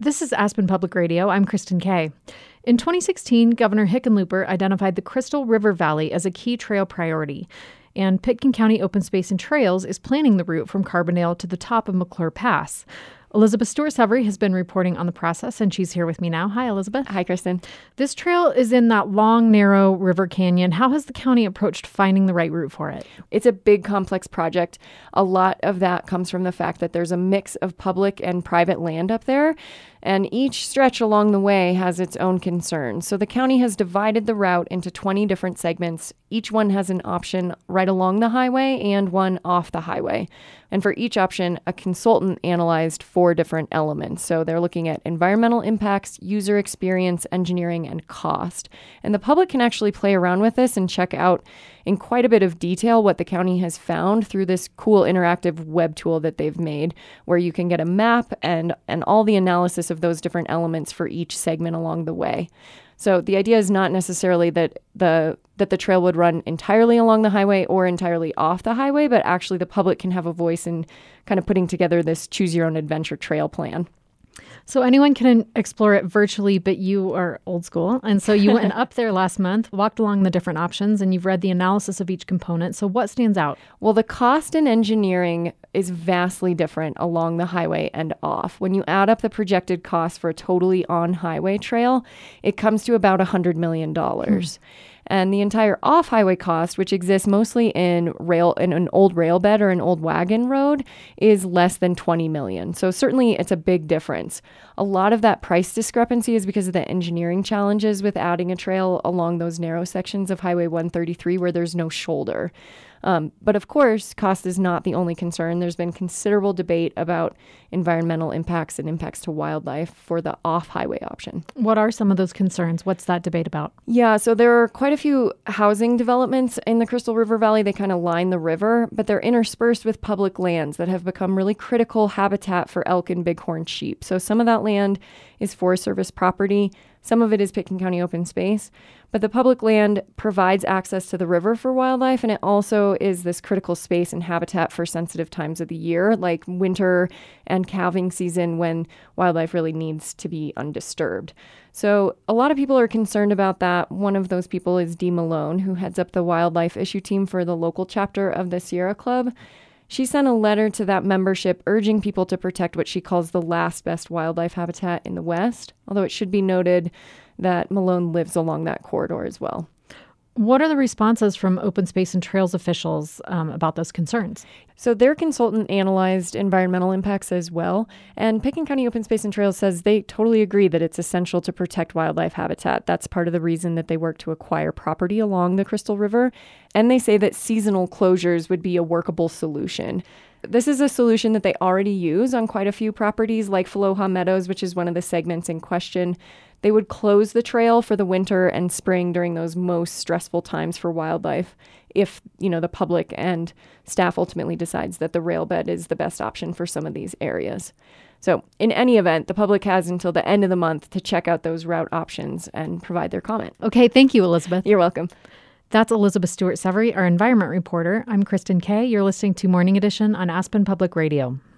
This is Aspen Public Radio. I'm Kristen Kay. In 2016, Governor Hickenlooper identified the Crystal River Valley as a key trail priority, and Pitkin County Open Space and Trails is planning the route from Carbondale to the top of McClure Pass. Elizabeth Stewart-Severy has been reporting on the process, and she's here with me now. Hi, Elizabeth. Hi, Kristen. This trail is in that long, narrow river canyon. How has the county approached finding the right route for it? It's a big, complex project. A lot of that comes from the fact that there's a mix of public and private land up there, and each stretch along the way has its own concerns. So the county has divided the route into 20 different segments. Each one has an option right along the highway and one off the highway. And for each option, a consultant analyzed 4 different elements. So they're looking at environmental impacts, user experience, engineering, and cost. And the public can actually play around with this and check out in quite a bit of detail what the county has found through this cool interactive web tool that they've made, where you can get a map and all the analysis of those different elements for each segment along the way. So the idea is not necessarily that the trail would run entirely along the highway or entirely off the highway, but actually the public can have a voice in kind of putting together this choose your own adventure trail plan. So anyone can explore it virtually, but you are old school. And so you went up there last month, walked along the different options, and you've read the analysis of each component. So what stands out? Well, the cost and engineering is vastly different along the highway and off. When you add up the projected cost for a totally on-highway trail, it comes to about $100 million. And the entire off-highway cost, which exists mostly in an old rail bed or an old wagon road, is less than $20 million. So certainly it's a big difference. A lot of that price discrepancy is because of the engineering challenges with adding a trail along those narrow sections of Highway 133 where there's no shoulder. But of course, cost is not the only concern. There's been considerable debate about environmental impacts and impacts to wildlife for the off-highway option. What are some of those concerns? What's that debate about? Yeah, so there are quite a few housing developments in the Crystal River Valley. They kind of line the river, but they're interspersed with public lands that have become really critical habitat for elk and bighorn sheep. So some of that land is Forest Service property. Some of it is Pitkin County open space, but the public land provides access to the river for wildlife, and it also is this critical space and habitat for sensitive times of the year, like winter and calving season, when wildlife really needs to be undisturbed. So a lot of people are concerned about that. One of those people is Dee Malone, who heads up the wildlife issue team for the local chapter of the Sierra Club. She sent a letter to that membership urging people to protect what she calls the last best wildlife habitat in the West, although it should be noted that Malone lives along that corridor as well. What are the responses from Open Space and Trails officials about those concerns? So their consultant analyzed environmental impacts as well, and Pitkin County Open Space and Trails says they totally agree that it's essential to protect wildlife habitat. That's part of the reason that they work to acquire property along the Crystal River, and they say that seasonal closures would be a workable solution. This is a solution that they already use on quite a few properties like Faloha Meadows, which is one of the segments in question. They would close the trail for the winter and spring during those most stressful times for wildlife if, the public and staff ultimately decides that the rail bed is the best option for some of these areas. So in any event, the public has until the end of the month to check out those route options and provide their comment. Okay, thank you, Elizabeth. You're welcome. That's Elizabeth Stewart-Severy, our environment reporter. I'm Kristen Kay. You're listening to Morning Edition on Aspen Public Radio.